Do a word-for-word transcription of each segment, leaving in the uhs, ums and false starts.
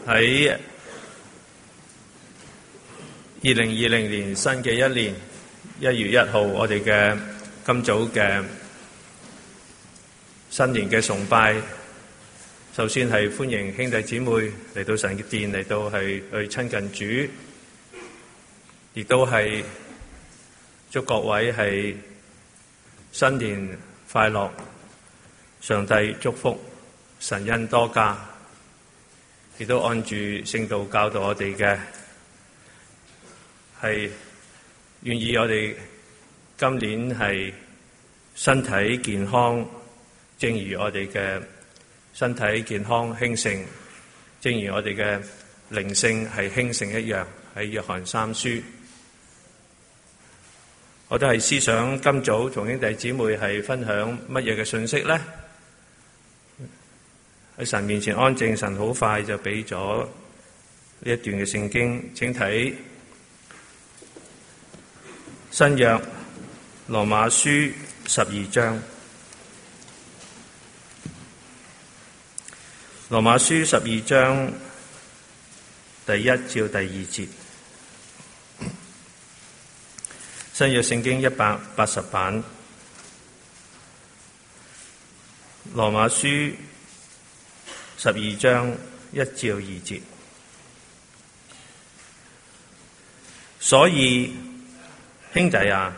喺二零二零年新嘅一年一月一號，我哋嘅今早嘅新年嘅崇拜，首先係歡迎兄弟姊妹嚟到神嘅殿，嚟到係去親近主，亦都係祝各位係新年快樂，上帝祝福，神恩多加，亦都按住聖道教導我哋嘅，係願意我哋今年係身體健康，正如我哋嘅身體健康興盛，正如我哋嘅靈性係興盛一樣。喺約翰三書，我都係思想今早同兄弟姊妹係分享乜嘢嘅信息呢？喺神面前安靜，神好快就俾咗呢一段嘅聖經，請睇新約羅馬書十二章。羅馬書十二章第一至第二節，新約聖經一百八十版。羅馬書十二章一至二節，所以兄弟啊，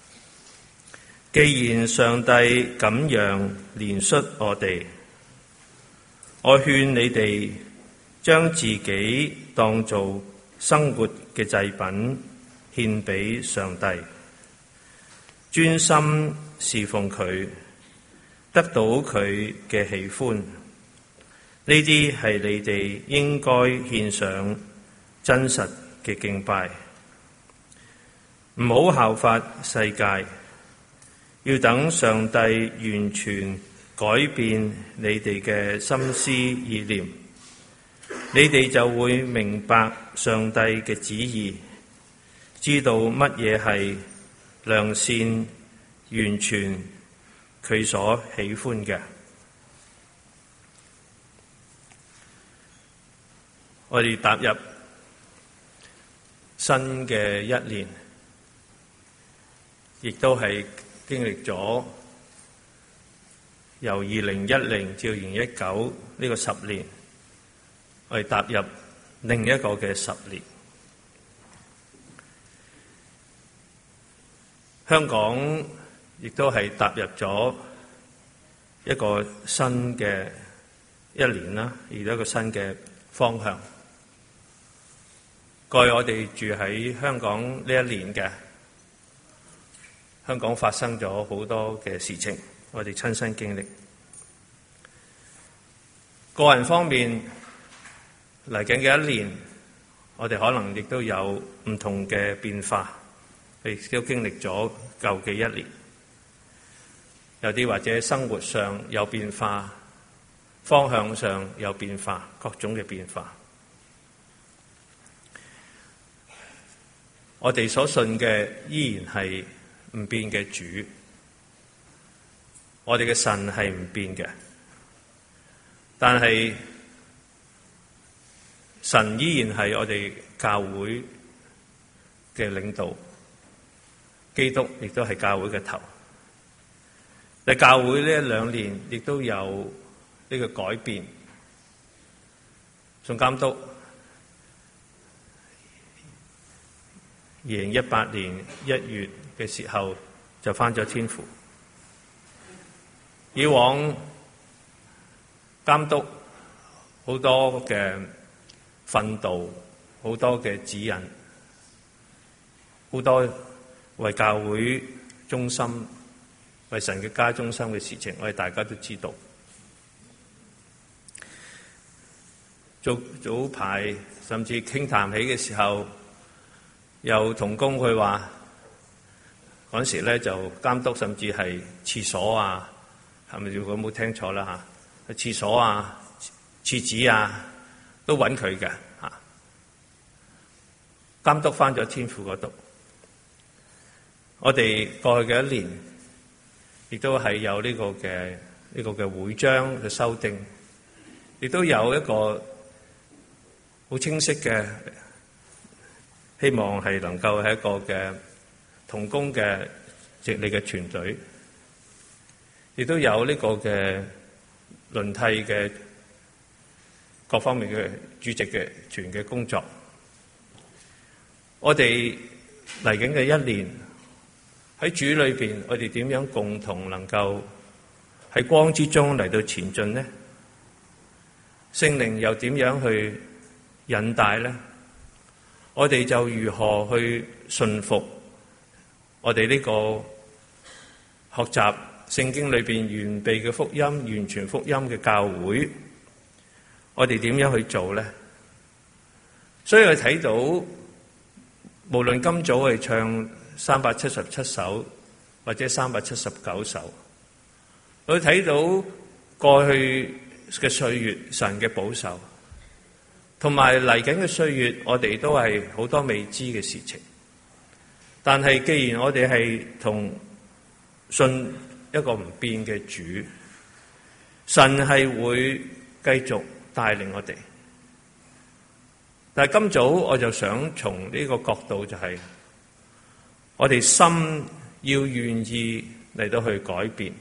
既然上帝咁樣憐恤我哋，我勸你哋將自己當做生活嘅祭品獻俾上帝，專心侍奉佢，得到佢嘅喜歡。呢啲係你哋應該獻上真實嘅敬拜，唔好效法世界，要等上帝完全改變你哋嘅心思意念，你哋就會明白上帝嘅旨意，知道乜嘢係良善、完全，佢所喜歡嘅。我哋踏入新嘅一年，亦都係經歷咗由二零一零至二零一九呢個十年，我哋踏入另一個嘅十年。香港亦都係踏入咗一個新嘅一年啦，而一個新嘅方向。過去我哋住喺香港呢一年嘅，香港發生咗好多嘅事情，我哋親身經歷。個人方面嚟緊嘅一年，我哋可能亦都有唔同嘅變化，亦都經歷咗舊嘅一年。有啲或者生活上有變化，方向上有變化，各種嘅變化。我哋所信嘅依然係唔變嘅主，我哋嘅神係唔變嘅，但係神依然係我哋教會嘅領導，基督亦都係教會嘅頭。但教會呢一兩年亦都有呢個改變，總監督二零一八年一月嘅時候就返咗天父。以往監督好多嘅訓導，好多嘅指引，好多為教會中心、為神嘅家中心嘅事情，我哋大家都知道。早早排甚至傾談起嘅時候，有同工佢話嗰時咧就監督，甚至係廁所啊，係咪？如果冇聽錯啦嚇，廁所啊、廁紙啊都揾佢嘅嚇。監督返咗天父嗰度，我哋過去嘅一年亦都係有呢個嘅呢個嘅會章嘅修訂，亦都有一個好清晰嘅，希望係能夠係一個嘅同工嘅直理嘅團隊，亦都有呢個嘅輪替嘅各方面嘅主席嘅團嘅工作。我哋嚟緊嘅一年喺主裏邊，我哋點樣共同能夠喺光之中嚟到前進呢？聖靈又點樣去引帶呢？我哋就如何去順服我哋呢個學習聖經裏邊完備嘅福音、完全福音嘅教會？我哋點樣去做呢？所以我睇到，無論今早係唱三百七十七首或者三百七十九首，我睇到過去嘅歲月神嘅保守，同埋嚟緊嘅歲月，我哋都係好多未知嘅事情。但係既然我哋係同信一個唔變嘅主，神係會繼續帶領我哋。但係今早我就想從呢個角度，就係我哋心要願意嚟到去改變。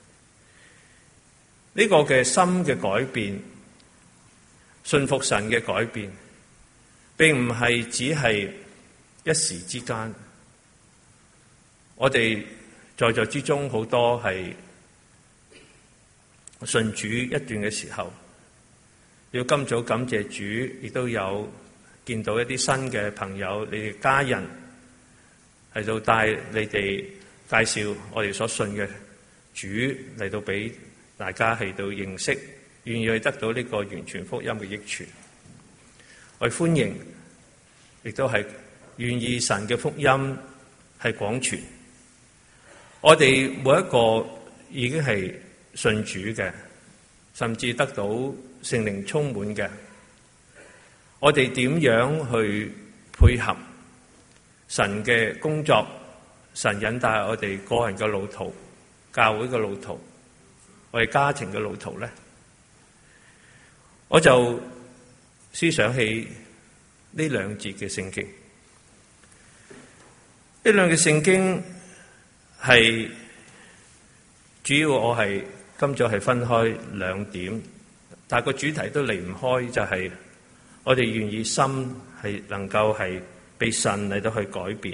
呢個嘅心嘅改變，信服神嘅改變，並唔係只係一時之間。我哋在座之中好多係信主一段嘅時候，要今早感謝主，亦都有見到一啲新嘅朋友，你哋家人喺度帶你哋介紹我哋所信嘅主嚟到俾大家喺度認識，願意去得到呢個完全福音嘅益處。我歡迎，亦都係願意神嘅福音係廣傳。我哋每一個已經係信主嘅，甚至得到聖靈充滿嘅，我哋點樣去配合神嘅工作？神引帶我哋個人嘅路途、教會嘅路途、我哋家庭嘅路途咧，我就思想起呢兩節嘅聖經。呢兩節聖經係主要，我係今早係分開兩點，但係個主題都離唔開，就係我哋願意心係能夠係被神嚟到去改變。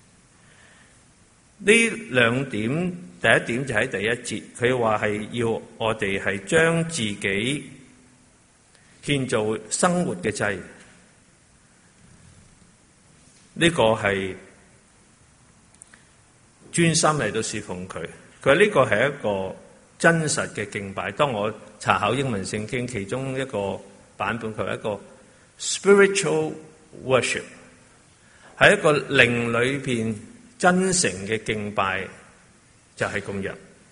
呢兩點，第一點就喺第一節，佢話係要我哋係將自己獻做生活嘅祭，呢個係專心嚟到侍奉佢。佢話呢個係一個真實嘅敬拜。當我查考英文聖經，其中一個版本佢係一個 spiritual worship， 係一個靈裏邊真誠嘅敬拜，就係咁樣。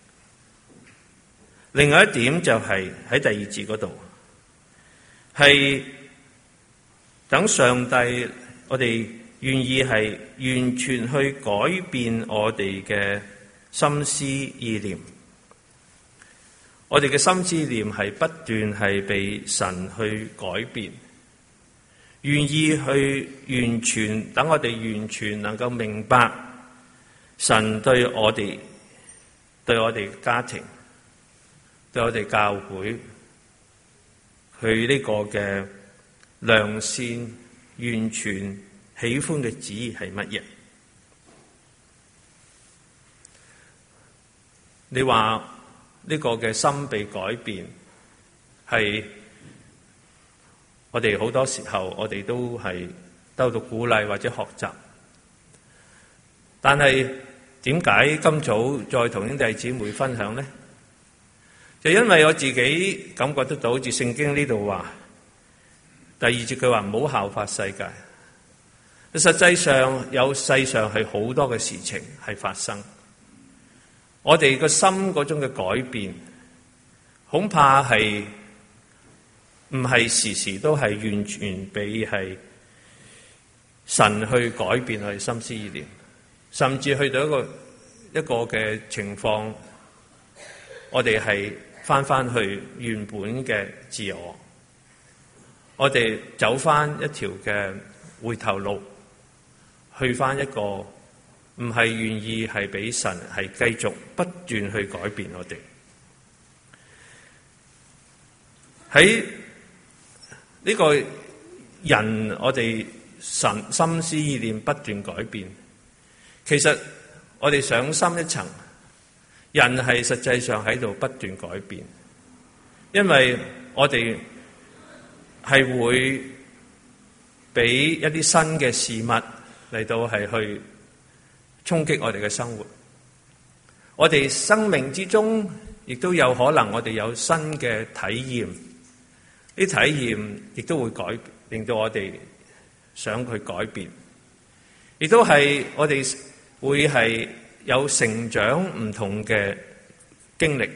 另外一點就係喺第二節嗰度，係等上帝，我哋願意係完全去改變我哋嘅心思意念。我哋嘅心思意念係不斷係被神去改變，願意去完全等我哋完全能夠明白神對我哋、對我哋家庭、對我哋教會，佢呢個嘅良善、完全喜歡嘅旨意係乜嘢？你話呢個嘅心被改變，係我哋好多時候我哋都係得到鼓勵或者學習，但係點解今早再同兄弟姊妹分享呢？就因為我自己感覺得到，好似聖經呢度話，第二節佢話唔好效法世界。實際上有世上係好多嘅事情係發生，我哋個心嗰種嘅改變，恐怕係唔係時時都係完全俾係神去改變我哋心思意念，甚至去到一個一個嘅情況，我哋係翻翻去原本嘅自我， 我哋走翻一條嘅回頭路，去翻一個唔係願意係俾神係繼續不斷去改變我哋。喺呢個人，我哋神心思意念不斷改變。其實我哋上深一層，人係實際上喺度不斷改變，因為我哋係會俾一啲新嘅事物嚟到係去衝擊我哋嘅生活。我哋生命之中亦都有可能我哋有新嘅體驗，啲體驗亦都會改變，令到我哋想去改變，亦都係我哋會係有成長唔同嘅經歷，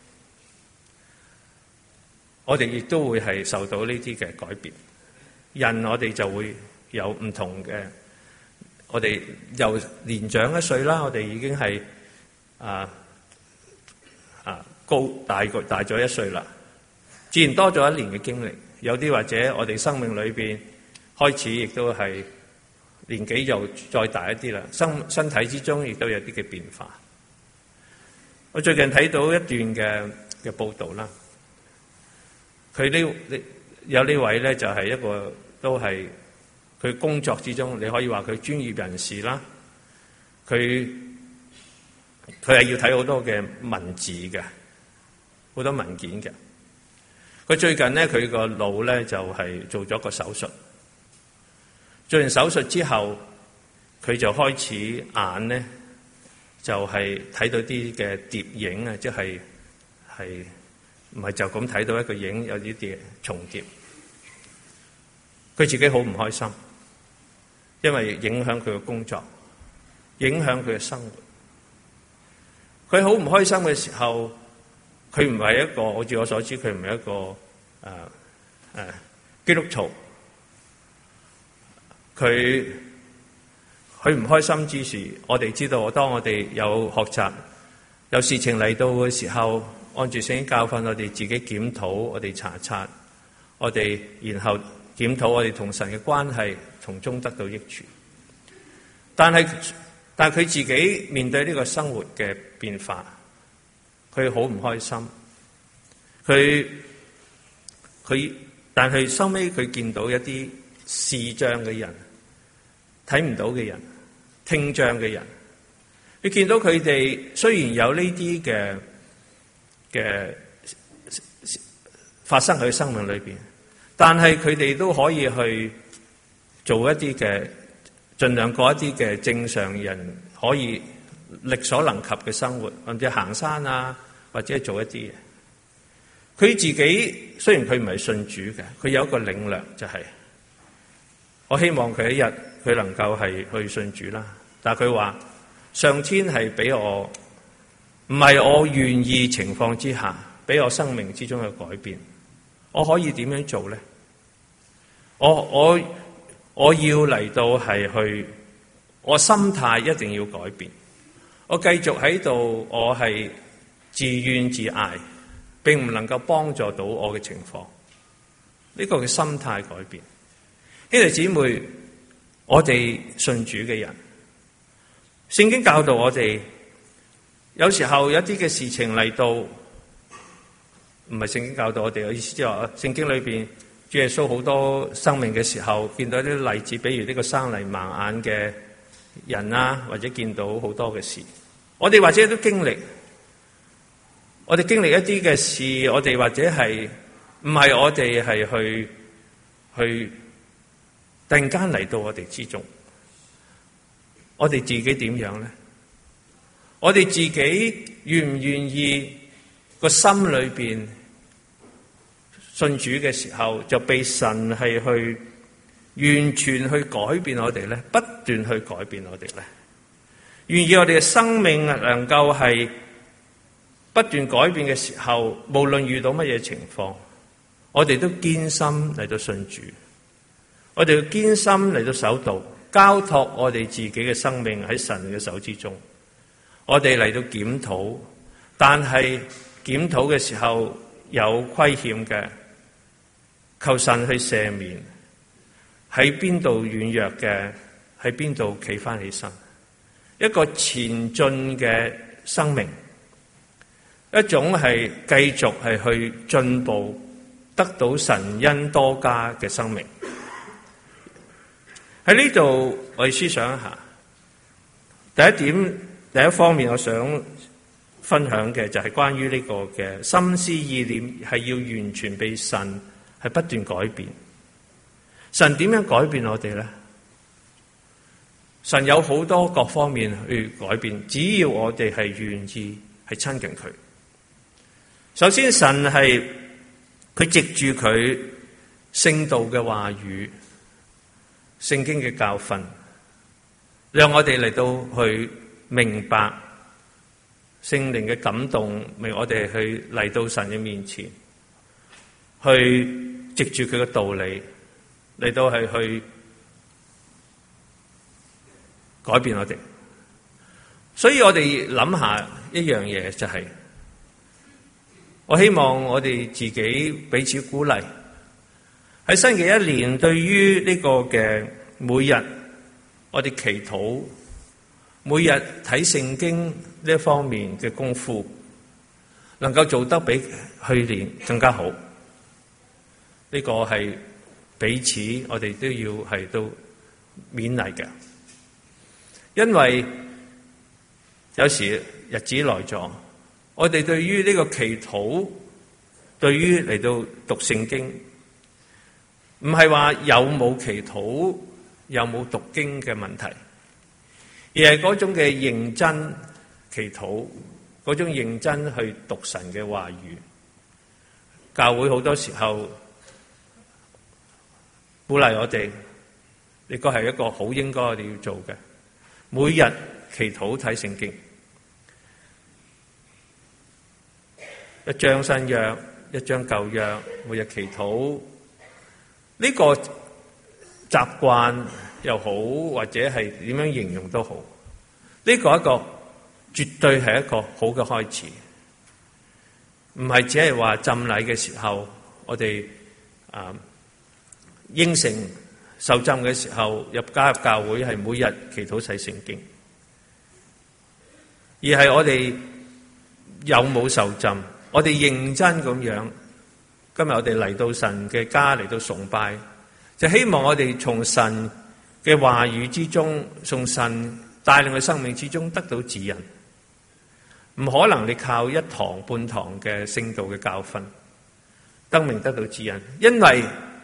我哋亦都會係受到呢啲嘅改變。人我哋就會有唔同嘅，我哋又年長一歲啦，我哋已經係啊啊高大個大咗一歲啦，自然多咗一年嘅經歷。有啲或者我哋生命裏邊開始亦都係年紀又再大一啲啦，身身體之中亦都有啲嘅變化。我最近睇到一段嘅嘅報道啦，佢呢呢有呢位咧就係一個都係佢工作之中，你可以話佢專業人士啦。佢佢係要睇好多嘅文字嘅，好多文件嘅。佢最近咧，佢個腦咧就係做咗個手術。做完手術之後，佢就開始眼咧就係睇到啲嘅疊影啊，即係係唔係就咁睇到一個影，有啲啲重疊。佢自己好唔開心，因為影響佢嘅工作，影響佢嘅生活。佢好唔開心嘅時候，佢唔係一個，我據我所知，佢唔係一個誒誒、呃呃、基督徒。佢佢唔開心之時，我哋知道，當我哋有學習、有事情嚟到嘅時候，按住聖經教訓，我哋自己檢討，我哋查察，我哋然後檢討我哋同神嘅關係，從中得到益處。但係但係佢自己面對呢個生活嘅變化，佢好唔開心。佢佢但係收尾佢見到一啲視障嘅人，睇唔到嘅人，聽障嘅人，佢見到佢哋雖然有呢啲嘅嘅發生喺生命裏邊，但係佢哋都可以去做一啲嘅，盡量過一啲嘅正常人可以力所能及嘅生活，或者行山啊，或者做一啲嘢。佢自己雖然佢唔係信主嘅，佢有一個領略，就係我希望佢一日佢能夠係去信主啦。但係佢話上天係俾我，唔係我願意情況之下，俾我生命之中嘅改變。我可以點樣做咧？我我我要嚟到係去，我心態一定要改變。我繼續喺度，我係自怨自艾，並唔能夠幫助到我嘅情況。呢個嘅心態改變。兄弟姊妹，我哋信主嘅人，聖經教導我哋，有時候有一啲嘅事情嚟到，唔係聖經教導我哋嘅意思，即係話聖經裏邊主耶穌好多生命嘅時候，見到啲例子，比如呢個生嚟盲眼嘅人啊，或者見到好多嘅事，我哋或者都經歷，我哋經歷一啲嘅事，我哋或者係唔係我哋係去去。突然間嚟到我哋之中，我哋自己點樣咧？我哋自己願唔願意個心裏邊信主嘅時候，就被神係去完全去改變我哋咧，不斷去改變我哋咧？願意我哋嘅生命能夠係不斷改變嘅時候，無論遇到乜嘢情況，我哋都堅心嚟到信主。我哋要堅心嚟到守道，交託我哋自己嘅生命喺神嘅手之中。我哋嚟到檢討，但係檢討嘅時候有虧欠嘅， 求神去赦免，喺邊度軟弱嘅，喺邊度企返起身，一個前進嘅生命，一種係繼續係去進步，得到神恩多加嘅生命。喺呢度我哋思想一下，第一點，第一方面我想分享嘅就係關於呢個嘅心思意念係要完全被神係不斷改變。神點樣改變我哋呢？神有好多各方面去改變，只要我哋係願意係親近佢。首先，神係佢藉住佢聖道嘅話語、聖經嘅教訓，讓我哋嚟到去明白聖靈嘅感動，令我哋去嚟到神嘅面前，去藉住佢嘅道理嚟到係去改變我哋。所以我哋諗下一樣嘢，就係我希望我哋自己彼此鼓勵，喺新嘅一年，對於呢個嘅每日我哋祈禱、每日睇聖經呢一方面嘅功夫，能夠做得比去年更加好。呢個係彼此我哋都要係到勉勵嘅，因為有時日子來咗，我哋對於呢個祈禱，對於嚟到讀聖經，唔係話有冇祈禱，有冇讀經嘅問題，而係嗰種嘅認真祈禱，嗰種認真去讀神嘅話語。教會好多時候鼓勵我哋，呢個係一個好應該我哋要做嘅，每日祈禱睇聖經，一章新約，一章舊約，每日祈禱。呢個習慣又好，或者係點樣形容都好，呢個一個絕對係一個好嘅開始。唔係只係話浸禮嘅時候，我哋啊應承受浸嘅時候入加入教會係每日祈禱睇聖經，而係我哋有冇受浸，我哋認真咁樣。今日我哋嚟到神嘅家，嚟到崇拜，就希望我哋從神嘅話語之中，從神帶領嘅生命之中得到指引。唔可能你靠一堂半堂嘅聖道嘅教訓得明得到指引，因為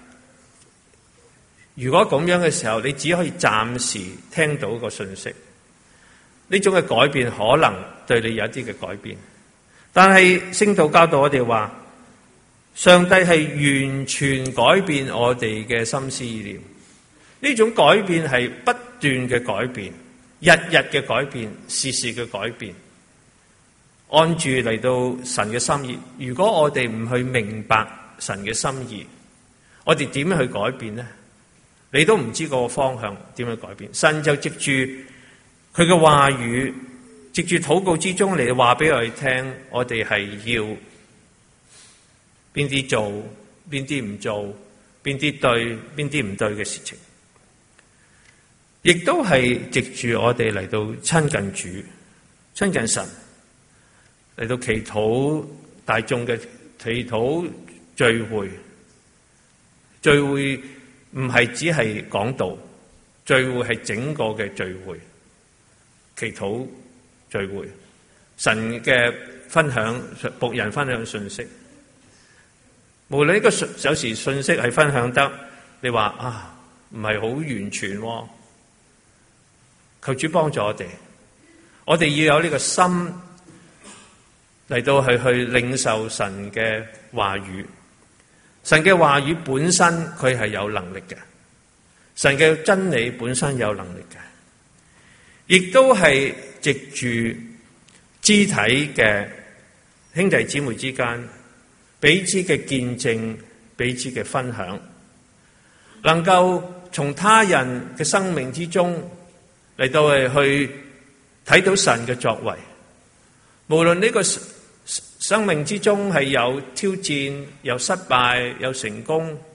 如果咁樣嘅時候，你只可以暫時聽到個信息，呢種嘅改變可能對你有一啲嘅改變，但係聖道教導我哋話，上帝係完全改變我哋嘅心思意念，呢種改變係不斷嘅改變，日日嘅改變，時時嘅改變，按住嚟到神嘅心意。如果我哋唔去明白神嘅心意，我哋點樣去改變呢？你都唔知個方向點樣改變。神就藉住佢嘅話語，藉住禱告之中嚟話俾我哋聽，我哋係要邊啲做，邊啲唔做，邊啲對，邊啲唔對嘅事情，亦都係藉住我哋嚟到親近主、親近神，嚟到祈禱大眾嘅祈禱聚會。聚會唔係只係講道，聚會係整個嘅聚會，祈禱聚會，神嘅分享，僕人分享信息。無論呢個有時信息係分享得，你話啊唔係好完全喎，求主幫助我哋，我哋要有呢個心嚟到去去領受神嘅話語。神嘅話語本身佢係有能力嘅，神嘅真理本身有能力嘅，亦都係藉住肢體嘅兄弟姊妹之間彼此嘅見證，彼此嘅分享，能夠從他人嘅生命之中嚟到去睇到神嘅作為。無論呢個生命之中係有挑戰、有失敗、有成功，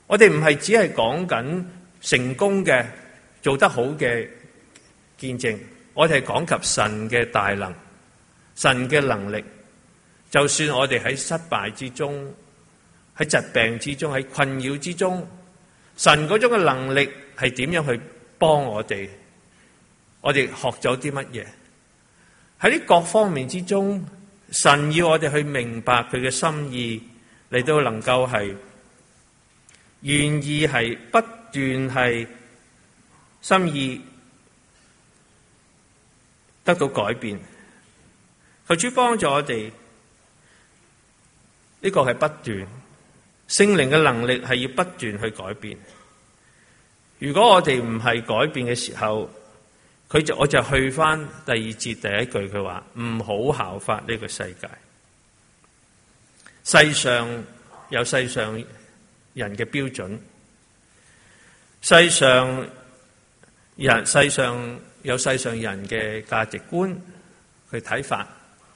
我哋唔係只係講緊成功嘅做得好嘅見證，我哋係講及神嘅大能，神嘅能力。就算我哋喺失敗之中，喺疾病之中，喺困擾之中，神嗰種嘅能力係點樣去幫我哋？我哋學咗啲乜嘢？喺呢各方面之中，神要我哋去明白佢嘅心意，嚟到能夠係願意係不斷係心意得到改變。求主幫助我哋，呢個係不斷聖靈嘅能力係要不斷去改變。如果我哋唔係改變嘅時候，佢就我就去翻第二節第一句，佢話唔好效法呢個世界。世上有世上人嘅標準，世上人世上有世上人嘅價值觀，佢睇法。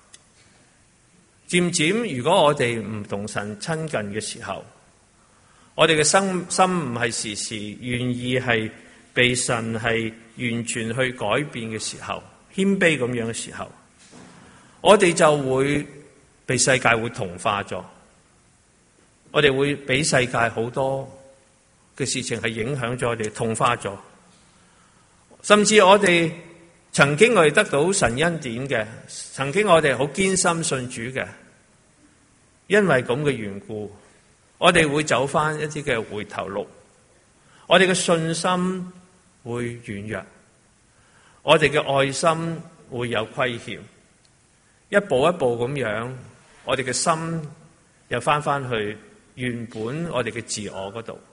漸漸，如果我哋唔同神親近嘅時候，我哋嘅心心唔係時時願意係被神係完全去改變嘅時候，謙卑咁樣嘅時候，我哋就會被世界會同化咗。我哋會俾世界好多嘅事情係影響咗我哋，同化咗。甚至我哋曾經我哋得到神恩典嘅，曾經我哋好堅心信主嘅，因為咁嘅緣故，我哋會走翻一啲嘅回頭路，我哋嘅信心會軟弱，我哋嘅愛心會有虧欠，一步一步咁樣，我哋嘅心又翻翻去原本我哋嘅自我嗰度，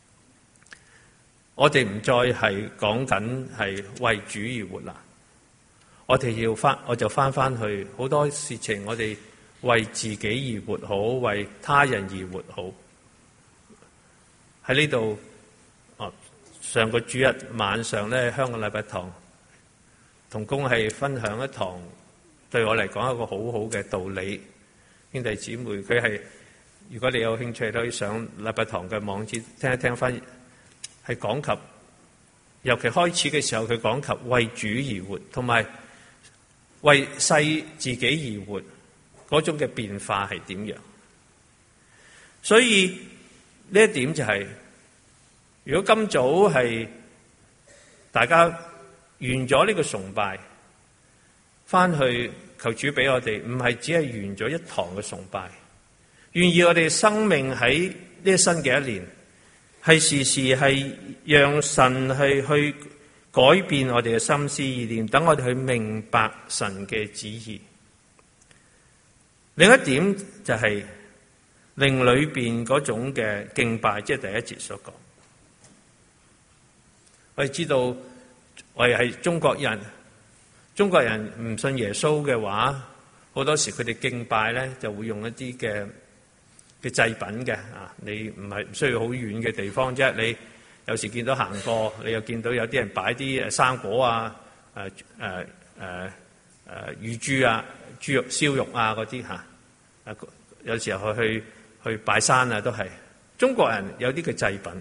我哋唔再係講緊係為主而活啦，我哋要翻，我就翻翻去好多事情，我哋為自己而活好，為他人而活好。喺呢度，哦，上個主日晚上咧，香港禮拜堂同工係分享一堂對我嚟講一個好好嘅道理。兄弟姊妹，佢係如果你有興趣，都可以上禮拜堂嘅網址聽一聽翻，係講及尤其開始嘅時候，佢講及為主而活，同埋為世自己而活嗰種嘅變化係點樣。所以呢一點就係、是，如果今早係大家完咗呢個崇拜，翻去求主俾我哋，唔係只係完咗一堂嘅崇拜，願意我哋生命喺呢一新嘅一年，係時時係讓神係去改變我哋嘅心思意念，等我哋去明白神嘅旨意。另一點就係、是。靈裏邊嗰種嘅敬拜，即係第一節所講。我哋知道我哋係中國人，中國人唔信耶穌嘅話，好多時佢哋敬拜咧就會用一啲嘅嘅祭品嘅啊。你唔係唔需要好遠嘅地方啫，你有時見到行過，你又見到有啲人擺啲誒生果啊、誒誒誒誒乳豬啊、豬肉燒肉啊嗰啲嚇。啊，有時候去。去拜山啊，都係中國人有啲嘅祭品。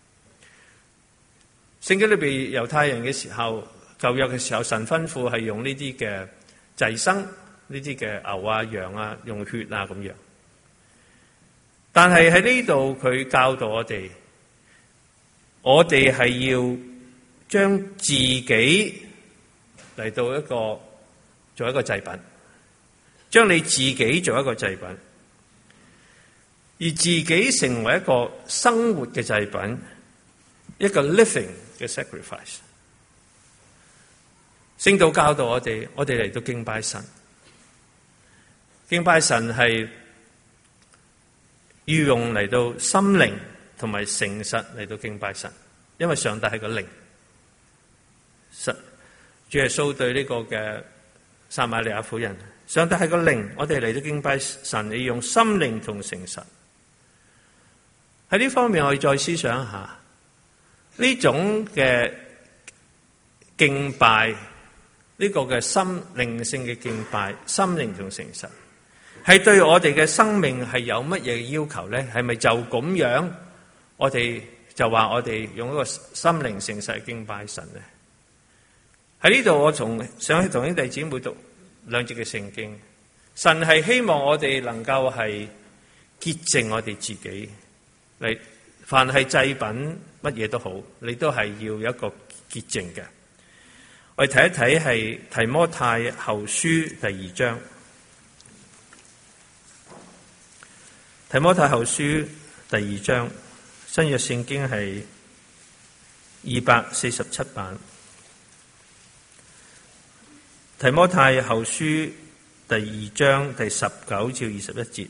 聖經裏邊猶太人嘅時候，舊約嘅時候，神吩咐係用呢啲嘅祭牲，呢啲嘅牛啊、羊啊，用血啊咁樣。但係喺呢度佢教導我哋，我哋係要將自己嚟到一個做一個祭品，將你自己做一個祭品。而自己成為一個生活嘅祭品，一個 living 嘅 sacrifice。聖道教導我哋，我哋嚟到敬拜神。敬拜神係要用嚟到心靈同埋誠實嚟到敬拜神，因為上帝係個靈。神主耶穌對呢個嘅撒瑪利亞婦人，上帝係個靈，我哋嚟到敬拜神，你用心靈同誠實。喺呢方面，我哋再思想一下呢種嘅敬拜，呢個嘅心靈性嘅敬拜，心靈同誠實，係對我哋嘅生命係有乜嘢要求咧？係咪就咁樣我哋就話我哋用一個心靈誠實敬拜神咧。喺呢度我從想去同兄弟姊妹讀兩節嘅聖經。神係希望我哋能夠係潔淨我哋自己，嚟凡係祭品乜嘢都好，你都係要有一個潔淨嘅。我哋睇一睇係提摩太後書第二章。提摩太後書第二章，新約聖經係二百四十七版。提摩太後書第二章第十九至二十一節。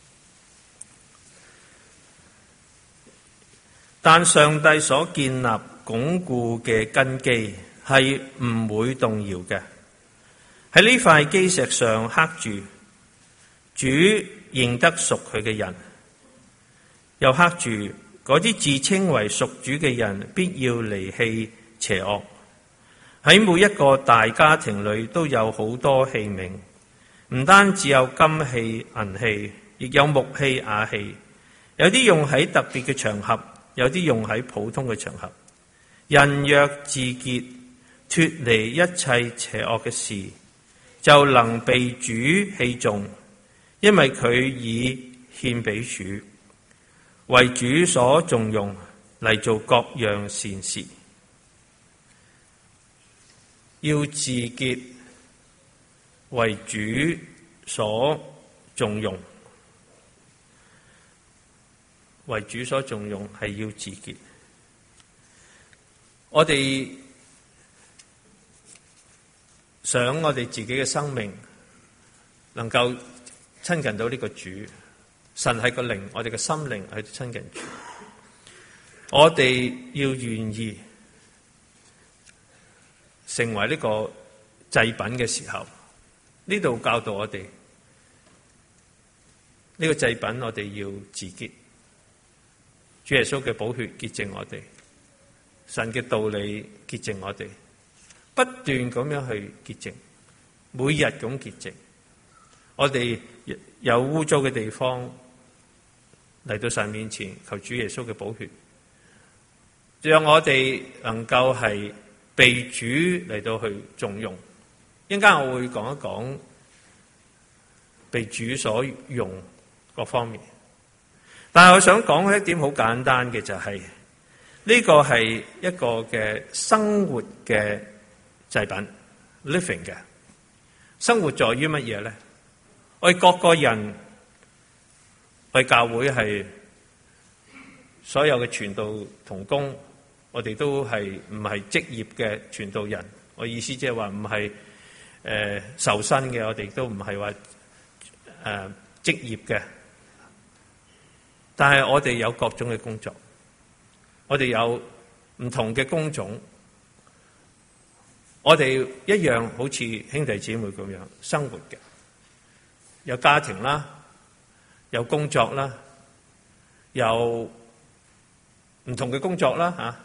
但上帝所建立鞏固嘅根基係唔會動搖嘅。喺呢塊基石上刻住主認得屬佢嘅人，又刻住嗰啲自稱為屬主嘅人必要離棄邪惡。喺每一個大家庭裏都有好多器皿，唔單只有金器、銀器，亦有木器、瓦器。有啲用喺特別嘅場合，有啲用喺普通嘅場合。人若自潔，脫離一切邪惡嘅事，就能被主器重，因為佢已獻俾主，為主所重用，嚟做各樣善事。要自潔，為主所重用，為主所重用係要自潔。我哋想我哋自己嘅生命能夠親近到呢個主，神係個靈，我哋嘅心靈去親近主。我哋要願意成為呢個祭品嘅時候，呢度教導我哋呢、這個祭品，我哋要自潔。主耶穌嘅寶血潔淨我哋，神嘅道理潔淨我哋，不斷咁樣去潔淨，每日咁潔淨。我哋有污糟嘅地方嚟到神面前，求主耶穌嘅寶血，讓我哋能夠係被主嚟到去重用。一陣間我會講一講被主所用各方面，但係我想講一點好簡單嘅，就係呢個係一個嘅生活嘅祭品 living 嘅生活，在於乜嘢咧？我哋各個人，我哋教會係所有嘅傳道同工，我哋都係唔係職業嘅傳道人。我意思即係話唔係誒受薪嘅，我哋都唔係話誒職業嘅。但係我哋有各種嘅工作，我哋有唔同嘅工種，我哋一樣好似兄弟姊妹咁樣生活嘅，有家庭啦，有工作啦，有唔同嘅工作啦吓。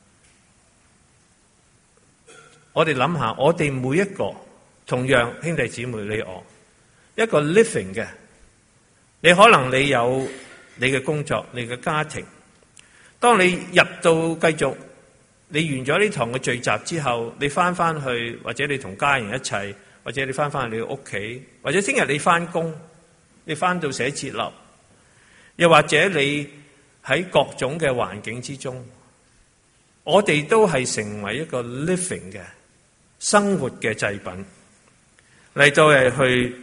我哋諗下，我哋每一個同樣兄弟姊妹，你我一個 living 嘅，你可能你有你嘅工作，你嘅家庭。當你入到繼續，你完咗呢堂嘅聚集之後，你翻翻去，或者你同家人一齊，或者你翻翻去你屋企，或者聽日你翻工，你翻到寫字樓，又或者你喺各種嘅環境之中，我哋都係成為一個 living 嘅生活嘅祭品嚟到係去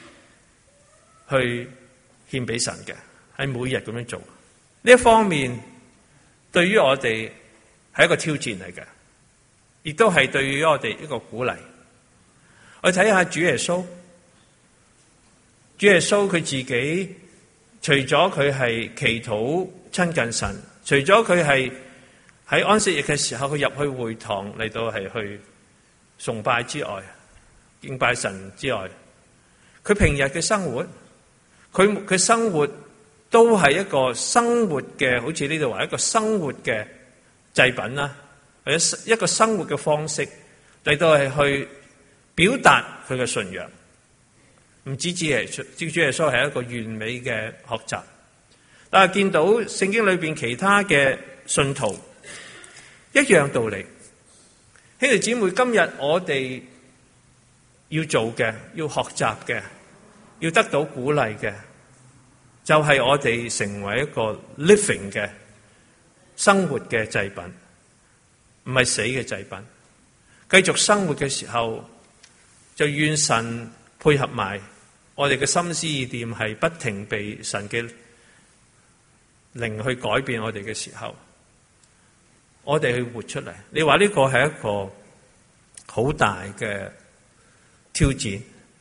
去獻俾神嘅，喺每日咁樣做。呢一方面對於我哋係一個挑戰嚟嘅，亦都係對於我哋一個鼓勵。我睇下主耶穌，主耶穌佢自己除咗佢係祈禱親近神，除咗佢係喺安息日嘅時候佢入去會堂嚟到係去崇拜之外，敬拜神之外，佢平日嘅生活，佢佢生活都係一個生活嘅，好似呢度話一個生活嘅祭品啦，或者一個生活嘅方式嚟到係去表達佢嘅信仰。唔止只係主耶穌係一個完美嘅學習， 但係見到聖經裏邊其他嘅信徒一樣道理。兄弟姊妹，今日我哋要做嘅、要學習嘅、要得到鼓勵嘅，就係、是、我哋成為一個 living 嘅生活嘅祭品，唔係死嘅祭品。繼續生活嘅時候，就願神配合埋我哋嘅心思意念，係不停被神嘅靈去改變我哋嘅時候，我哋去活出嚟。你話呢個係一個好大嘅挑戰，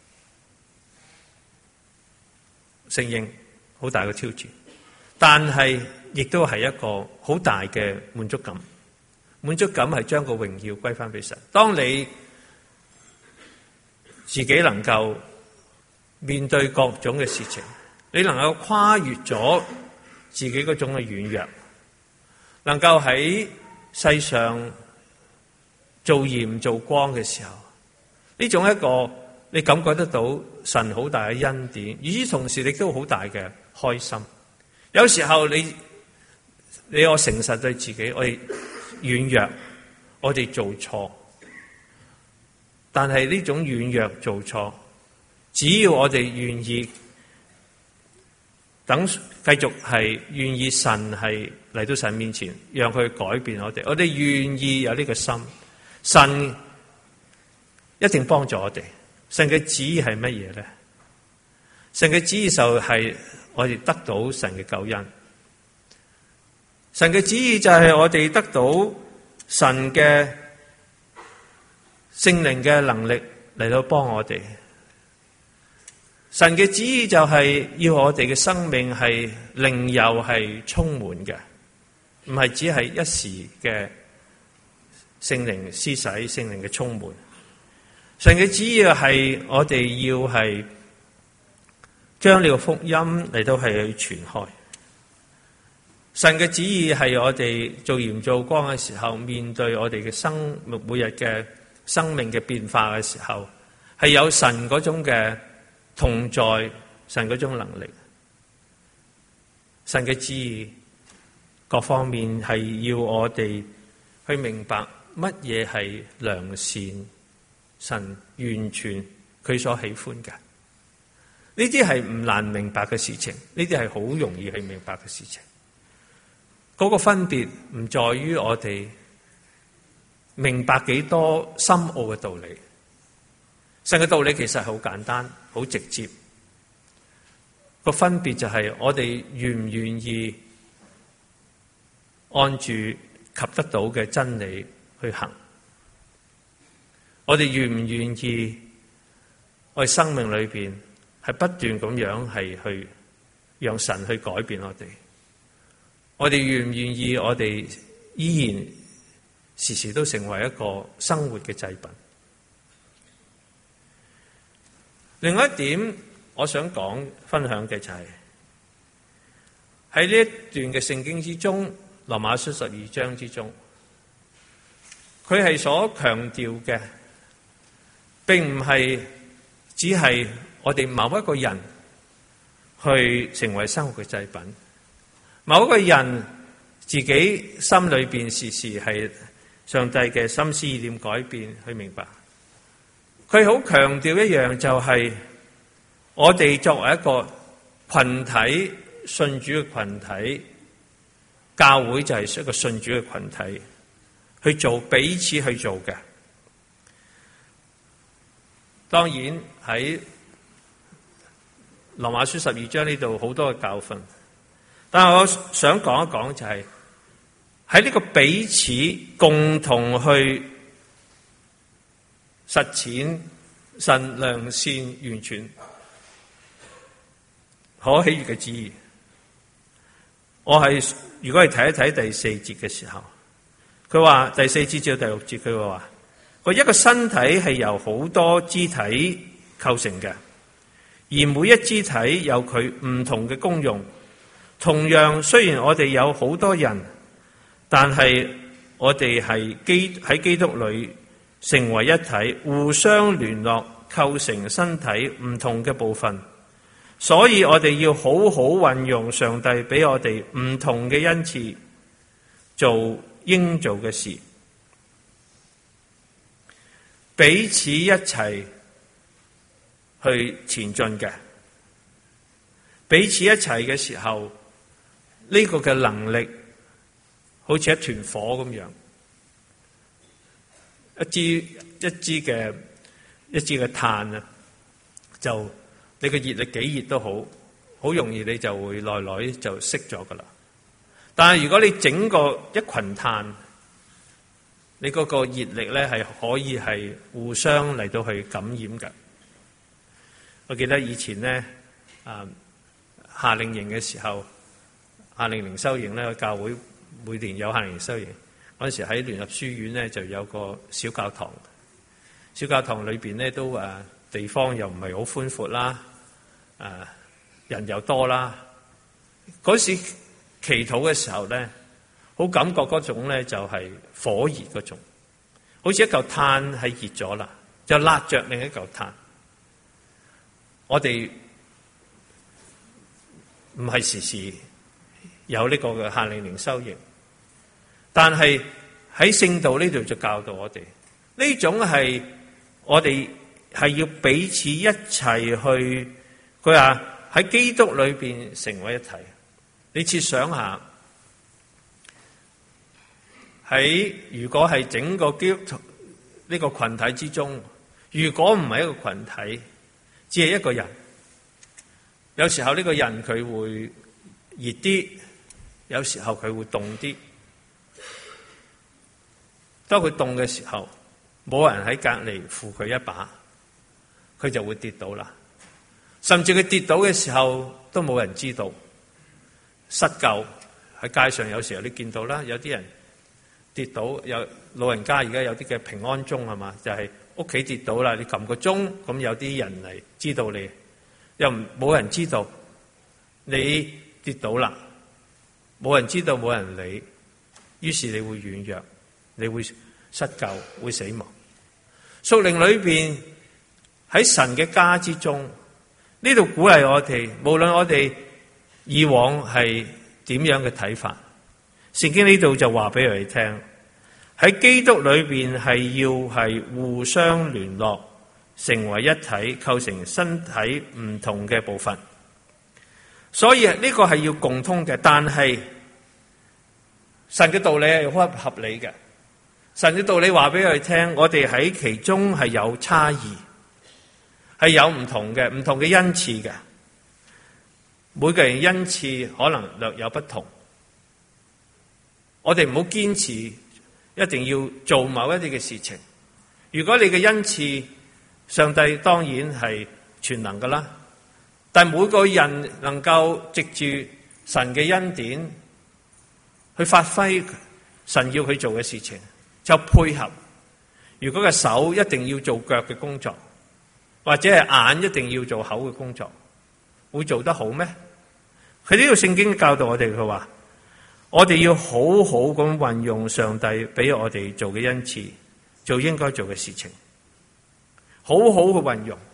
承認好大嘅挑戰，但係亦都係一個好大嘅滿足感。滿足感係將個榮耀歸翻俾神。當你自己能夠面對各種嘅事情，你能夠跨越咗自己嗰種嘅軟弱，能夠喺世上做鹽做光嘅時候，呢種一個你感覺得到神好大嘅恩典，與此同時亦都好大嘅開心。有時候你你我誠實對自己，我哋軟弱，我哋做錯，但係呢種軟弱做錯，只要我哋願意等，繼續係願意神係嚟到神面前，讓佢改變我哋，我哋願意有呢個心，神一定幫助我哋。神嘅旨意係乜嘢咧？神嘅旨意就係我哋得到神嘅救恩。神嘅旨意就係我哋得到神嘅聖靈嘅能力嚟到幫我哋。神嘅旨意就係要我哋嘅生命係靈又係充滿嘅，唔係只係一時嘅聖靈施洗、聖靈嘅充滿。神嘅旨意係我哋要係將呢個福音嚟到係去傳開。神嘅旨意係我哋做鹽做光嘅時候，面對我哋嘅生每日嘅生命嘅變化嘅時候，係有神嗰種嘅同在，神嗰種能力。神嘅旨意各方面係要我哋去明白乜嘢係良善，神完全佢所喜歡嘅。呢啲係唔難明白嘅事情，呢啲係好容易去明白嘅事情。嗰個分別唔在於我哋明白幾多深奧嘅道理，神嘅道理其實係好簡單、好直接。個分別就係我哋願唔願意按住及得到嘅真理去行，我哋願唔願意我哋生命裏邊係不斷咁樣係去讓神去改變我哋。我哋願唔願意我哋依然時時都成為一個生活嘅祭品。另外一點我想講分享嘅就係喺呢一段嘅聖經之中，羅馬書十二章之中，佢係所強調嘅並唔係只係我哋某一個人去成為生活嘅祭品，某一個人自己心裏邊時時係上帝嘅心思意念改變，去明白。佢好強調一樣，就係我哋作為一個群體，信主嘅群體，教會就係一個信主嘅群體，去做彼此去做嘅。當然喺羅馬書十二章呢度好多嘅教訓，但係我想講一講就係喺呢個彼此共同去實踐神良善完全可喜悅嘅旨意。我係如果係睇一睇第四節嘅時候，佢話第四節至到第六節，佢話佢一個身體係由好多肢體構成嘅，而每一肢體有佢唔同嘅功用。同樣，雖然我哋有好多人，但係我哋係基喺基督裏成為一體，互相聯絡，構成身體唔同嘅部分。 所以我哋要好好運用上帝俾我哋唔同嘅恩賜，做應做嘅事，彼此一齊去前進嘅。彼此一齊嘅時候，呢個嘅能力好似一團火咁樣，一支一支嘅一支嘅炭啊，就你個熱力幾熱都好，好容易你就會耐耐就熄咗噶啦。但係如果你整個一群炭，你嗰個熱力咧係可以係互相嚟到去感染嘅。我記得以前咧啊。夏令營嘅時候，夏令營修營咧，教會每年有夏令營修營。嗰陣時喺聯合書院咧就有個小教堂，小教堂裏邊咧都誒地方又唔係好寬闊啦，誒人又多啦。嗰時祈禱嘅時候咧，好感覺嗰種咧就係火熱嗰種，好似一嚿炭係熱咗啦，就焫着另一嚿炭。我哋唔係時時有呢個嘅夏令營修營，但係喺聖道呢度就教導我哋，呢種係我哋係要彼此一齊去。佢話喺基督裏邊成為一體。你設想下，喺如果係整個基督徒呢個群體之中，如果唔係一個群體，只係一個人。有時候呢個人佢會熱啲，有時候佢會凍啲。當佢凍嘅時候，冇人喺隔籬扶佢一把，佢就會跌倒啦。甚至佢跌倒嘅時候都冇人知道，失救喺街上。有時候你見到啦，有啲人跌倒，有老人家而家有啲嘅平安鐘係嘛，就係屋企跌倒啦，你撳個鐘，咁有啲人嚟知道你。又冇人知道你跌倒啦，冇人知道，冇人理，於是你會軟弱，你會失救，會死亡。屬靈裏邊喺神嘅家之中，呢度鼓勵我哋，無論我哋以往係點樣嘅睇法，聖經呢度就話俾我哋聽，喺基督裏邊係要係互相聯絡，成為一體，構成身體唔同嘅部分。所以呢個係要共通嘅，但係神嘅道理係好合理嘅。神嘅道理話俾我哋聽，我哋喺其中係有差異，係有唔同嘅，唔同嘅恩賜嘅。每個人恩賜可能略有不同，我哋唔好堅持一定要做某一啲嘅事情。如果你嘅恩賜，上帝當然係全能噶啦，但每個人能夠藉住神嘅恩典去發揮神要佢做嘅事情，就配合。如果個手一定要做腳嘅工作，或者係眼一定要做口嘅工作，會做得好咩？佢呢度聖經教導我哋，佢話我哋要好好咁運用上帝俾我哋做嘅恩賜，做應該做嘅事情。好好去運用，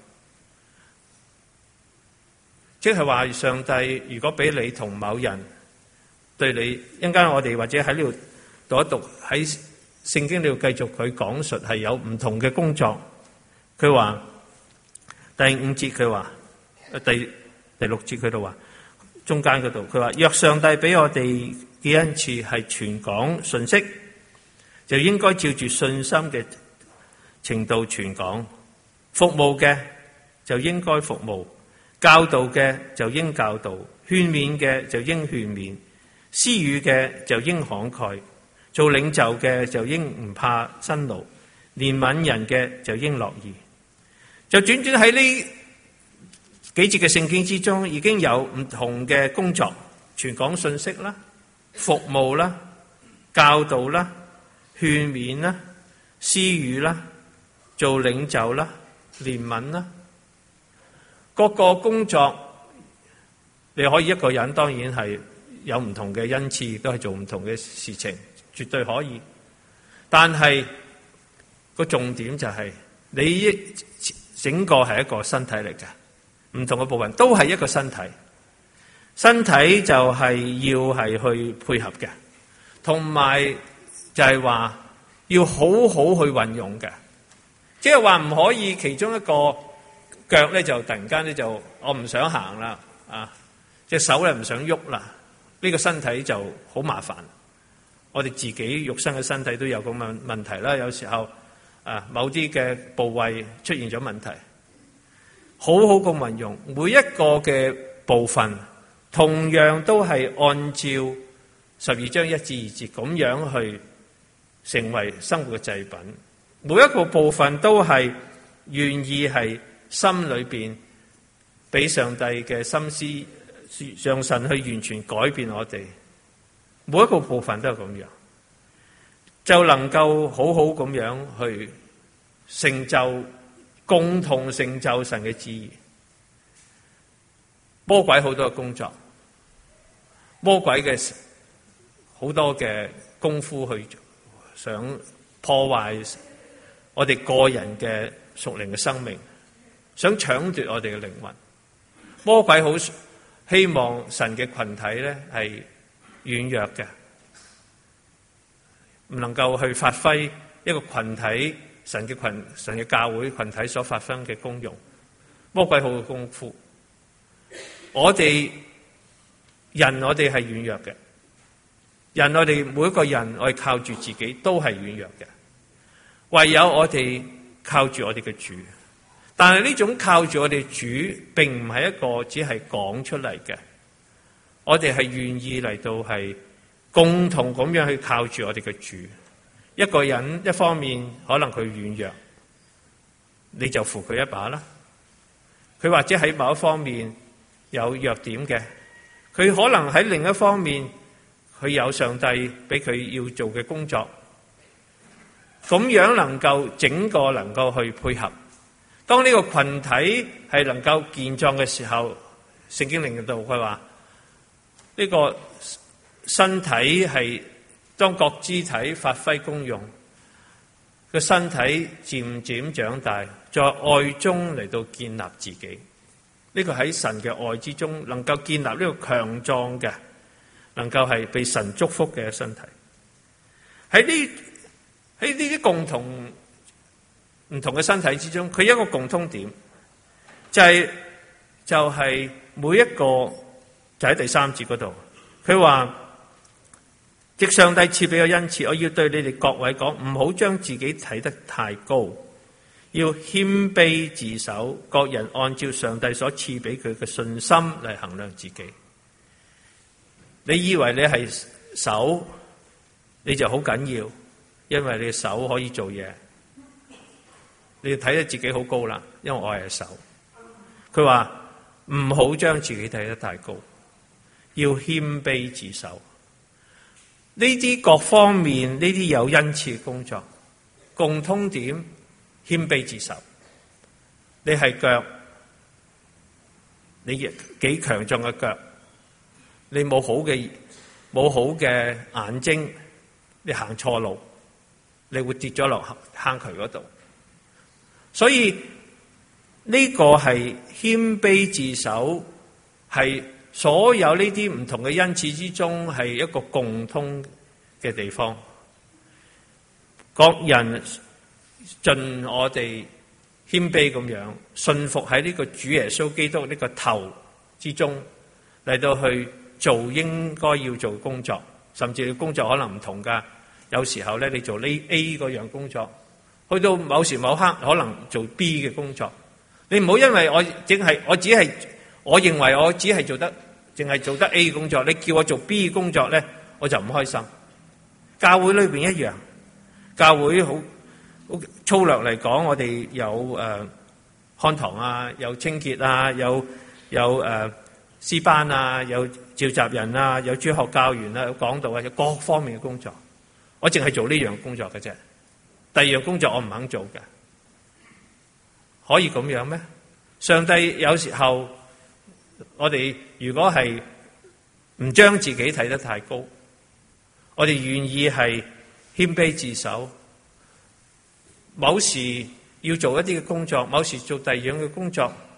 即係話上帝如果俾你同某人對你，一陣間我哋或者喺呢度讀一讀，喺聖經呢度繼續佢講述係有唔同嘅工作。佢話第五節佢話，第第六節佢度話，中間嗰度佢話，若上帝俾我哋嘅恩賜係傳講信息，就應該照住信心嘅程度傳講。服務嘅就應該服務，教導嘅就應教導，勸勉嘅就應勸勉，施予嘅就應慷慨，做領袖嘅就應唔怕辛勞，憐憫人嘅就應樂意。就轉轉喺呢幾節嘅聖經之中，已經有唔同嘅工作，傳講信息啦，服務啦，教導啦，勸勉啦，施予啦，做領袖啦，憐憫啦，各個工作你可以一個人，當然係有唔同嘅恩賜，亦都係做唔同嘅事情，絕對可以。但係個重點就係、是、你整個係一個身體嚟嘅， 唔同嘅部分都係一個身體，身體就係要係去配合嘅，同埋就係話要好好去運用嘅，即係話唔可以其中一個腳咧就突然間咧就我唔想行啦，啊隻手咧唔想喐啦，呢個身體就好麻煩。我哋自己肉身嘅身體都有咁嘅問題啦，有時候啊某啲嘅部位出現咗問題，好好咁運用每一個嘅部分，同樣都係按照十二章一至二節咁樣去成為生活嘅祭品。每一個部分都係願意係心裏邊俾上帝嘅心思，讓神去完全改變我哋。每一個部分都係咁樣，就能夠好好咁樣去成就，共同成就神嘅旨意。魔鬼好多嘅工作，魔鬼嘅好多嘅功夫去想破壞我哋個人嘅屬靈嘅生命，想搶奪我哋嘅靈魂。魔鬼好希望神嘅群體咧係軟弱嘅，唔能夠去發揮一個群體神嘅群神嘅教會群體所發揮嘅功用。魔鬼好嘅功夫，我哋人我哋係軟弱嘅，人我哋每一個人我哋靠住自己都係軟弱嘅，唯有我哋靠住我哋嘅主。但係呢種靠住我哋主，並唔係一個只係講出嚟嘅。我哋係願意嚟到係共同咁樣去靠住我哋嘅主。一個人一方面可能佢軟弱，你就扶佢一把啦。佢或者喺某一方面有弱點嘅，佢可能喺另一方面佢有上帝俾佢要做嘅工作，咁樣能夠整個能夠去配合。當呢個群體係能夠健壯嘅時候，聖經令到佢話呢個身體係當各肢體發揮功用，個身體漸漸長大，在愛中嚟到建立自己。呢個喺神嘅愛之中能夠建立呢個強壯嘅，能夠係被神祝福嘅身體。喺呢喺呢啲共同唔同嘅身體之中，佢有一個共通點，就係、是、就係、是、每一個就喺第三節嗰度，佢話藉上帝賜俾嘅恩賜，我要對你哋各位講，唔好將自己睇得太高，要謙卑自守，各人按照上帝所賜俾佢嘅信心嚟衡量自己。你以為你係手，你就好緊要，因為你手可以做嘢。你要睇得自己好高啦，因為我係手。佢話唔好將自己睇得太高，要謙卑自守。呢啲各方面，呢啲有恩賜嘅工作，共通點謙卑自守。你係腳，你幾強壯嘅腳，你冇好嘅冇好嘅眼睛，你行錯路，你會跌咗落坑渠嗰度。所以呢個係謙卑自守，係所有呢啲唔同嘅恩賜之中係一個共通嘅地方。各人盡我哋謙卑咁樣信服喺呢個主耶穌基督呢個頭之中嚟到去做應該要做嘅工作，甚至你工作可能唔同噶。有時候咧，你做呢 A 嗰樣工作，去到某時某刻可能做 B 嘅工作。你唔好因為我淨係我只係我認為我只係做得淨係做得 A 工作，你叫我做 B 工作咧，我就唔開心。教會裏邊一樣，教會好好粗略嚟講，我哋有誒、呃、看堂啊，有清潔啊，有有誒詩、呃、班啊，有召集人啊，有主學教員啊，有講道啊，有各方面嘅工作。我淨係做呢樣工作嘅啫，第二樣工作我唔肯做嘅。可以咁樣咩？上帝有時候我哋如果係唔將自己睇得太高，我哋願意係謙卑自守，某時要做一啲嘅工作，某時做第二樣嘅工作，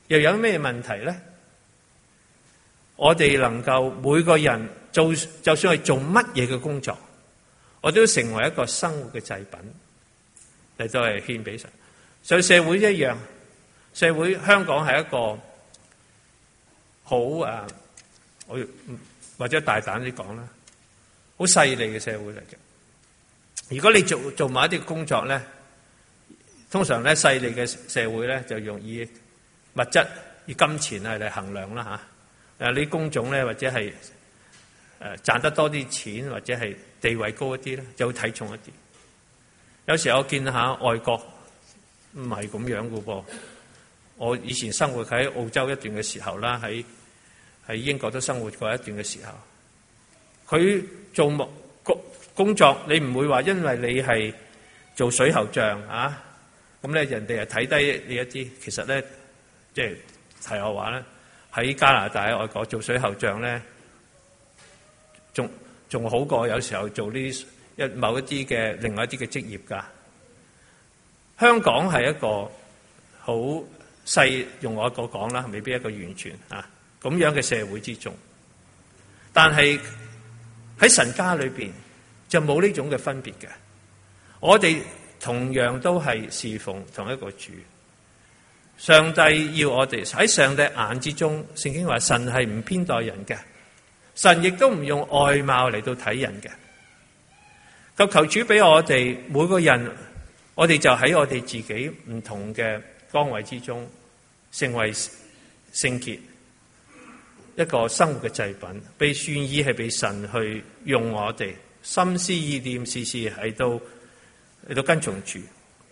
又有咩問題呢？我哋能夠每個人做，就算係做乜嘢嘅工作，我都要成為一個生活嘅祭品嚟到係獻俾神。所以社會一樣，社會香港係一個好誒，我或者大膽啲講啦，好勢利嘅社會嚟嘅。如果你做做埋一啲工作咧，通常咧勢利嘅社會咧就用以物質、以金錢係嚟衡量啦嚇。誒，你工種咧或者係誒賺得多啲錢，或者係地位高一啲咧，就會睇重一啲。有時我見下外國唔係咁樣嘅噃。我以前生活喺澳洲一段嘅時候啦，喺喺英國都生活過一段嘅時候，佢做木工工作，你唔會話因為你係做水喉匠啊，咁咧人哋係睇低你一啲。其實咧，即係題外話咧，喺加拿大喺外國做水喉匠咧，仲仲好過有時候做呢一某一啲嘅另外一啲嘅職業㗎。香港係一個好細，用我個講啦，未必一個完全啊咁樣嘅社會之中，但係喺神家裏邊就冇呢種嘅分別嘅。我哋同樣都係侍奉同一個主。上帝要我哋喺上帝眼之中，聖經話神係唔偏待人嘅，神亦都唔用外貌嚟到睇人嘅。求求主俾我哋每個人，我哋就喺我哋自己唔同嘅崗位之中，成為聖潔一個生活嘅祭品，被願意係被神去用我哋心思意念事事喺度嚟到跟從主。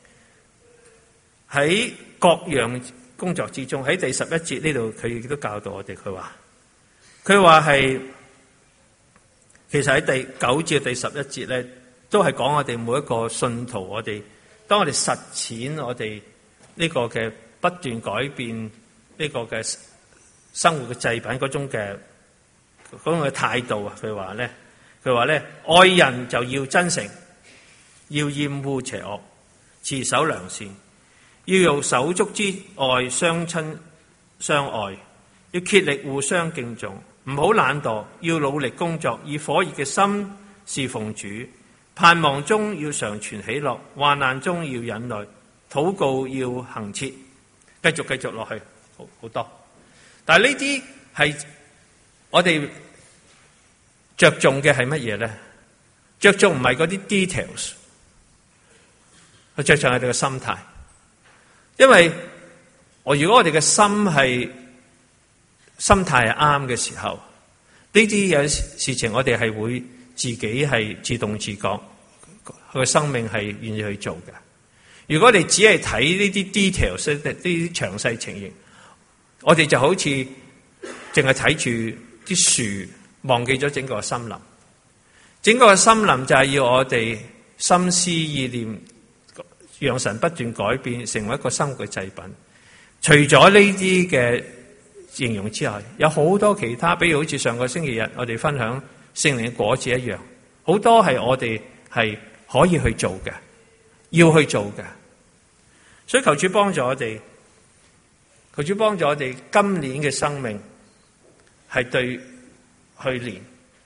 喺各樣工作之中，喺第十一節呢度，佢亦都教導我哋，佢話佢話係其實喺第九至第十一節咧，都係講我哋每一個信徒，我哋當我哋實踐我哋呢個嘅不斷改變呢個嘅生活嘅祭品嗰種嘅嗰種嘅態度啊。佢話咧，佢話咧，愛人就要真誠，要厭惡邪惡，持守良善。要用手足之愛相親相愛，要竭力互相敬重，唔好懶惰，要努力工作，以火熱嘅心侍奉主。盼望中要常存喜樂，患難中要忍耐，禱告要恆切。繼續繼續落去，好好多。但係呢啲係我哋着重嘅係乜嘢咧？着重唔係嗰啲 details， 佢着重係我哋嘅心態。因為我如果我哋嘅心係心態係啱嘅時候，呢啲有事情我哋係會自己係自動自覺，佢嘅生命係願意去做嘅。如果你只係睇呢啲 details， 呢啲詳細情形，我哋就好似淨係睇住啲樹，忘記咗整個森林。整個森林就係要我哋心思意念，讓神不斷改變，成為一個生活嘅祭品。除咗呢啲嘅形容之外，有好多其他，比如好似上個星期日我哋分享聖靈嘅果子一樣，好多係我哋係可以去做嘅，要去做嘅。所以求主幫助我哋，求主幫助我哋今年嘅生命係對去年，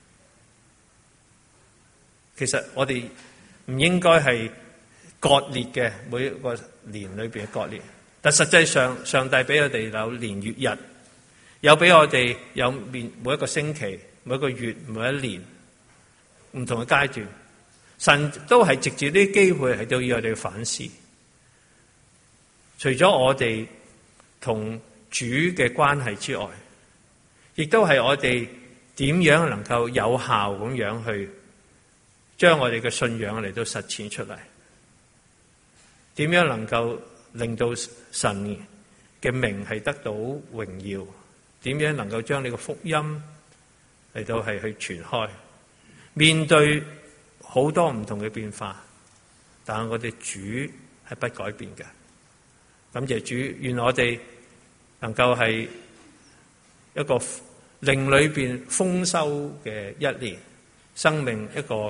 其實我哋唔應該係割裂嘅，每一個年裏邊嘅割裂，但實際上上帝俾我哋有年月日，有俾我哋有每每一個星期、每一個月、每一年唔同嘅階段，神都係藉住呢啲機會係到要我哋反思。除咗我哋同主嘅關係之外，亦都係我哋點樣能夠有效咁樣去將我哋嘅信仰嚟到實踐出嚟。點樣能夠令到神嘅名係得到榮耀？點樣能夠將呢個福音嚟到係去傳開？面對好多唔同嘅變化，但係我哋主係不改變嘅。感謝主，願我哋能夠係一個靈裏邊豐收嘅一年，生命一個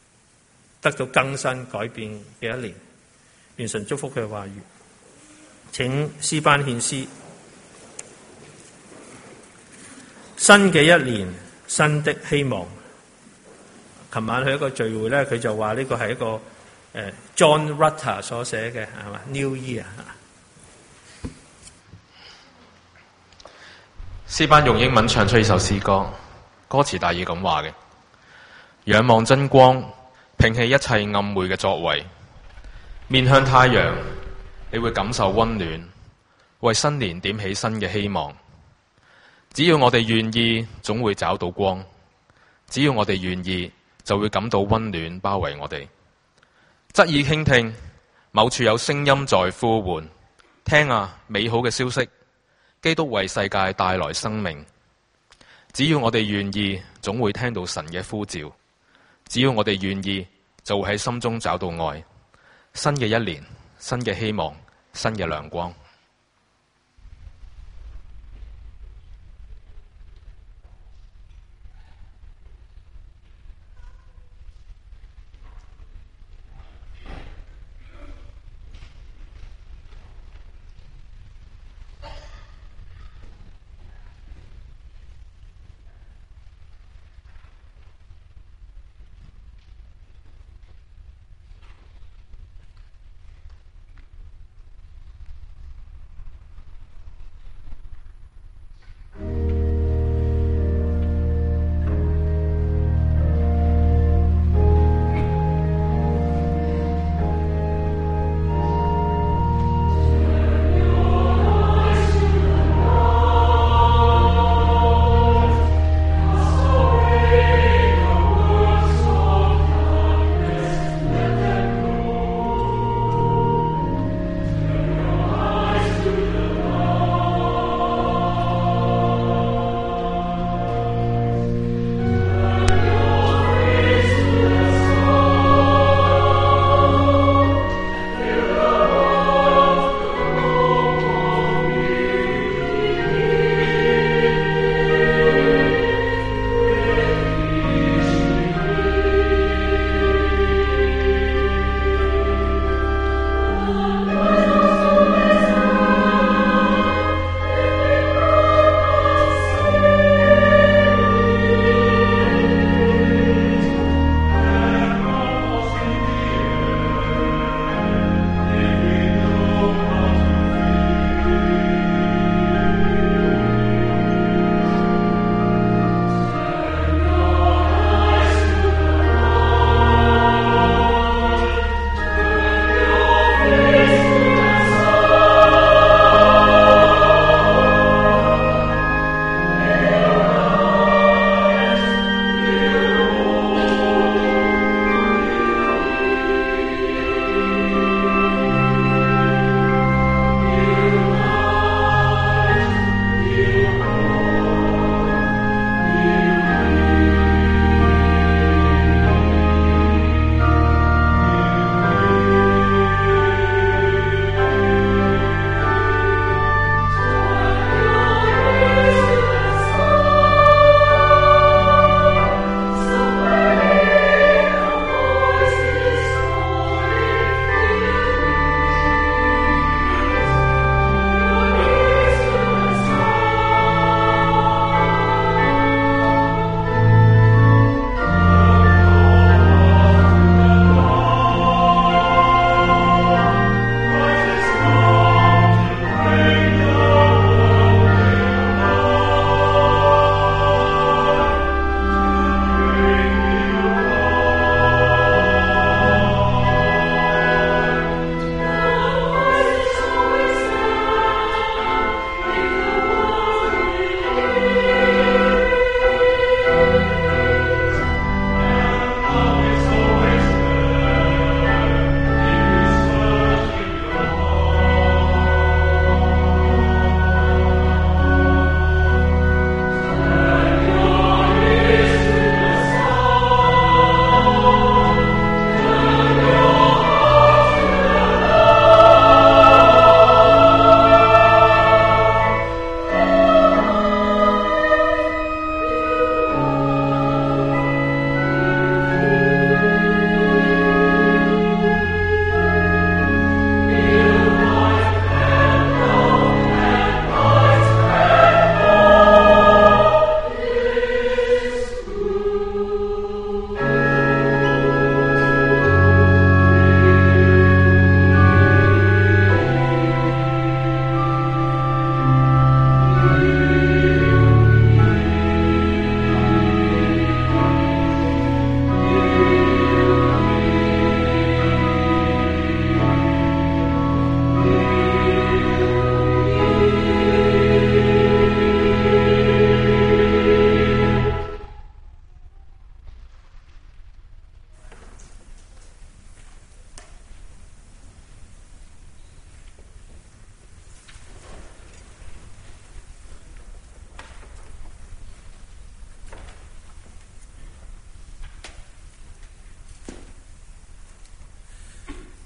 得到更新改變嘅一年。願神祝福佢嘅話語。 請詩班獻詩。新嘅一年，新的希望。琴晚去一個聚會咧，佢就話呢個係一個誒 John Rutter 所寫嘅係嘛 New Year。 詩班用英文唱出呢首詩歌，歌詞大意咁話嘅：仰望真光，摒棄一切暗昧嘅作為，面向太陽，你會感受溫暖，為新年點起新嘅希望。只要我哋願意，總會找到光；只要我哋願意，就會感到溫暖包圍我哋。側耳傾聽，某處有聲音在呼喚，聽啊，美好嘅消息！基督為世界帶來生命。只要我哋願意，總會聽到神嘅呼召；只要我哋願意，就會喺心中找到愛。新嘅一年，新嘅希望，新嘅亮光。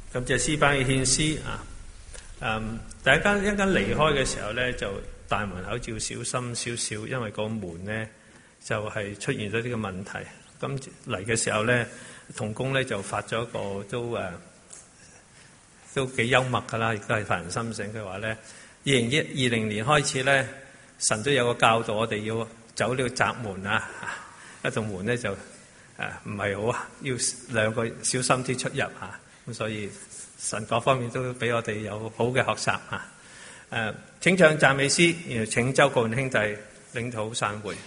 感謝詩班嘅獻詩啊！誒，大家一陣間離開嘅時候咧，就大門口就要小心少少，因為個門咧就係、是、出現咗呢個問題。咁嚟嘅時候咧，同工咧就發咗一個都誒、啊、都幾幽默噶啦，亦都係發人深省。佢話咧，二零一二零年開始咧，神都有個教導，我哋要走呢個窄門啊！一道門咧就誒唔係好，要兩個小心啲出入嚇。咁所以神各方面都俾我哋有好嘅學習嚇。誒，請唱讚美詩，然後請周國榮兄弟領禱散會。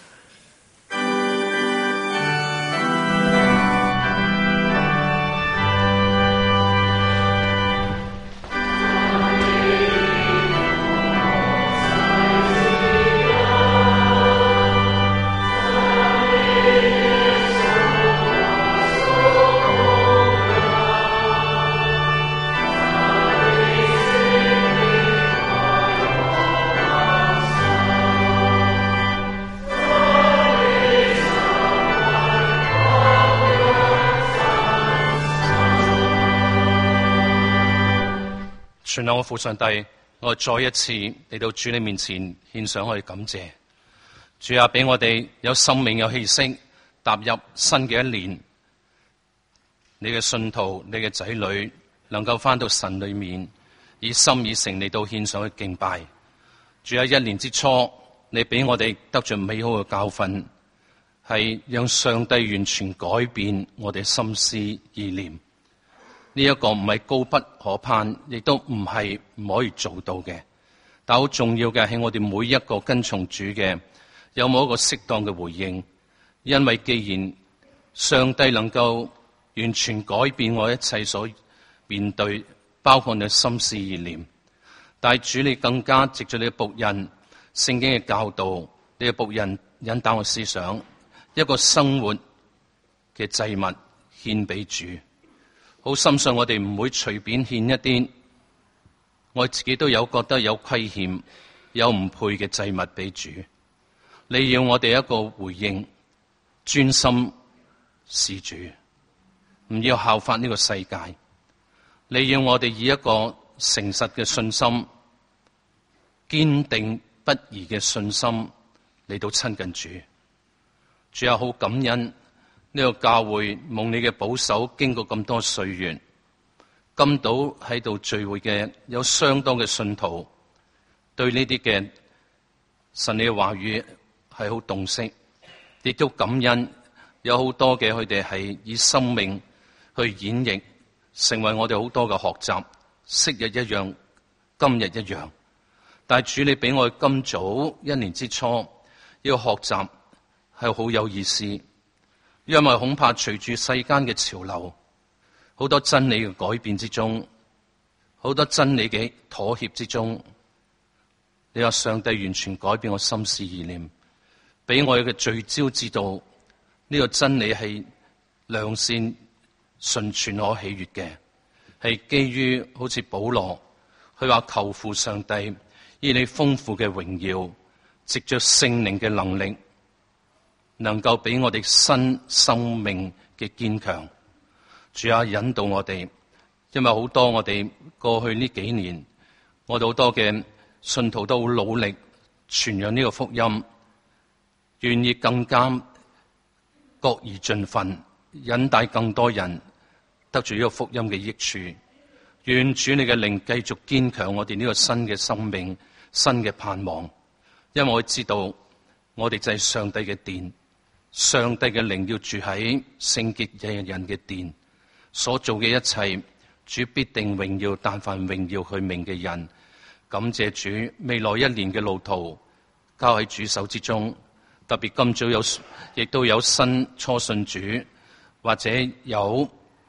全能嘅父上帝，我再一次嚟到主你面前獻上我哋感謝。主啊，俾我哋有生命有氣息，踏入新嘅一年。你嘅信徒、你嘅仔女能夠翻到神裏面，以心以誠嚟到獻上去敬拜。主啊，一年之初，你俾我哋得着美好嘅教訓，係讓上帝完全改變我哋心思意念。呢、這、一個唔係高不可攀，亦都唔係唔可以做到嘅。但好重要嘅係我哋每一個跟從主嘅，有冇一個適當嘅回應？因為既然上帝能夠完全改變我一切所面對，包括你心思意念，但係主你更加藉著你嘅僕人聖經嘅教導，你嘅僕人引導我思想，一個生活嘅祭物獻俾主。好深信我哋唔會隨便獻一啲我自己都有覺得有虧欠、有唔配嘅祭物俾主。你要我哋一個回應，專心事主，唔要效法呢個世界。你要我哋以一個誠實嘅信心、堅定不移嘅信心嚟到親近主。主啊，好感恩呢個教會蒙你嘅保守，經過咁多歲月，今到喺度聚會嘅有相當嘅信徒，對呢啲嘅神你嘅話語係好洞悉，亦都感恩有好多嘅佢哋係以生命去演繹，成為我哋好多嘅學習，昔日一樣，今日一樣。但係主你俾我哋今早一年之初要學習係好有意思。因為恐怕隨住世間嘅潮流，好多真理嘅改變之中，好多真理嘅妥協之中，你話上帝完全改變我心思意念，俾我嘅聚焦知道呢個真理係良善、純全可喜悅嘅，係基於好似保羅佢話求父上帝以你豐富嘅榮耀，藉着聖靈嘅能力，能夠俾我哋新生命嘅堅強。主啊，引導我哋，因為好多我哋過去呢幾年，我哋好多嘅信徒都好努力傳揚呢個福音，願意更加各而盡分，引帶更多人得住呢個福音嘅益處。願主你嘅靈繼續堅強我哋呢個新嘅生命、新嘅盼望，因為我知道我哋就係上帝嘅殿。上帝嘅靈要住喺聖潔嘅人嘅殿，所做嘅一切，主必定榮耀，但凡榮耀佢名嘅人。感謝主，未來一年嘅路途交喺主手之中。特別今早有，亦都有新初信主，或者有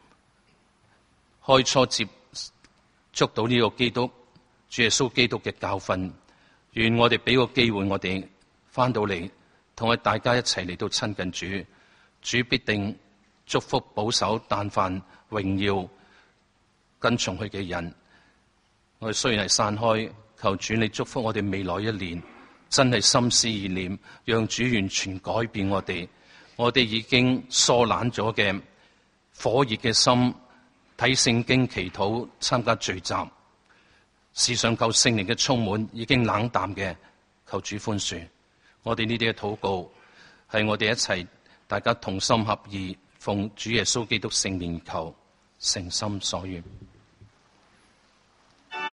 開初接觸到呢個基督主耶穌基督嘅教訓。願我哋俾個機會我哋翻到嚟，同我大家一齊嚟到親近主，主必定祝福保守，但凡榮耀跟從佢嘅人。我哋雖然係散開，求主你祝福我哋未來一年，真係心思意念，讓主完全改變我哋。我哋已經疏懶咗嘅火熱嘅心，睇睇聖經、祈禱、參加聚集，思想求聖靈嘅充滿已經冷淡嘅，求主寬恕。我哋呢啲嘅禱告係我哋一齊大家同心合意，奉主耶穌基督聖名求，誠心所願。